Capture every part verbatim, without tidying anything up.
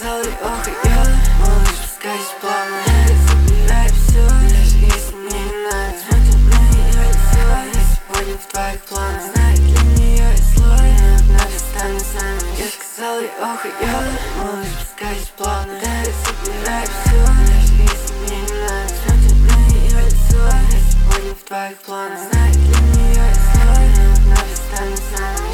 сказал, ох, и я, малыш, пускай есть планы. Забирай все, даже если мне не нравится. Смотрит на ее лицо, я сегодня в твоих планах. Знает, для нее я злой, но однажды станет нами. Я сказал, ох, и я, малыш, пускай есть планы. Забирай все, даже если мне не нравится. Смотрит на ее лицо, я сегодня в твоих планах. Знает, для нее я злой, но однажды станет нами.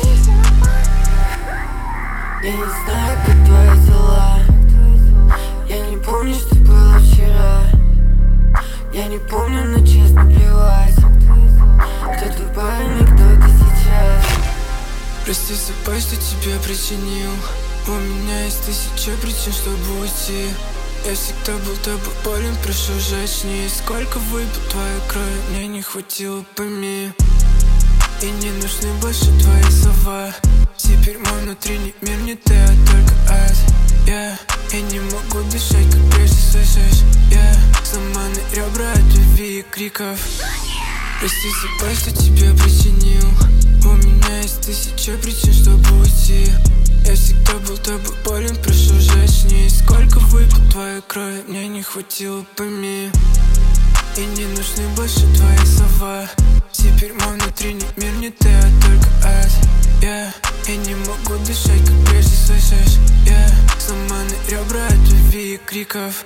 Я не знаю, как твои дела. Я не помню, что было вчера. Я не помню, но честно плевать. Кто твой парень и кто ты сейчас. Прости за боль, что тебе причинил. У меня есть тысяча причин, чтобы уйти. Я всегда был тобой болен, прошу жечь. Сколько выпил твоей крови, мне не хватило, пойми. И не нужны больше твои слова. Теперь мой внутренний мир не ты, а только ад. yeah. Я не могу дышать, как прежде, слышишь? yeah. Сломаны ребра от любви и криков. Прости за боль, что тебя причинил. У меня есть тысяча причин, чтобы уйти. Я всегда был тобой болен, прошу жечь. Сколько выпил твоей крови, мне не хватило, пойми. И не нужны больше твои слова. Теперь мой внутренний мир не ты, а только ад. yeah. Я не могу дышать, как прежде, слышишь? yeah. Сломаны ребра от любви и криков.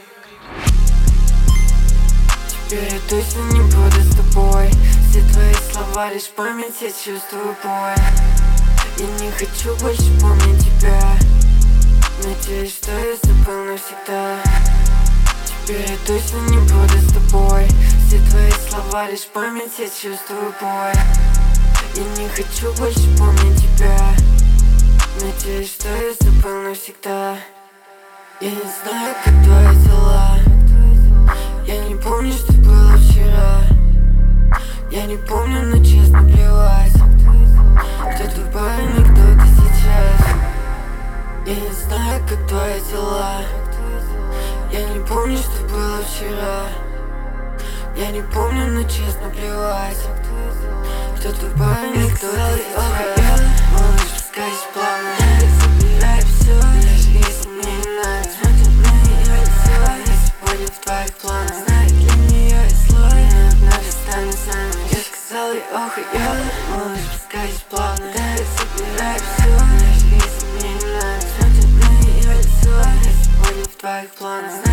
Теперь я точно не буду с тобой. Все твои слова лишь память, я чувствую боль. Я не хочу больше помнить тебя. Надеюсь, что я забыл навсегда. Теперь я точно не буду с тобой. Все твои слова лишь память, я чувствую боль. Я не хочу больше помнить тебя. Надеюсь, что я забыл навсегда. Я не знаю, как твои дела. Я не помню, что было вчера. Я не помню, но честно плевать. Кто твой парень и кто ты сейчас. Я не знаю, как твои дела. Я не помню, что было вчера. Я не помню, но честно плевать. Кто твой парень и кто ты сейчас. Малыш, пускай есть планы. Забирай все, даже если мне не нравится. Смотрит на ее лицо, я сегодня в твоих планах. Знает, для нее я злой, но однажды станет нами. Я сказал ей, ох, и я, малыш, пускай есть планы. Забирай все, даже если мне не нравится. Смотрит на ее лицо, я сегодня в твоих планах.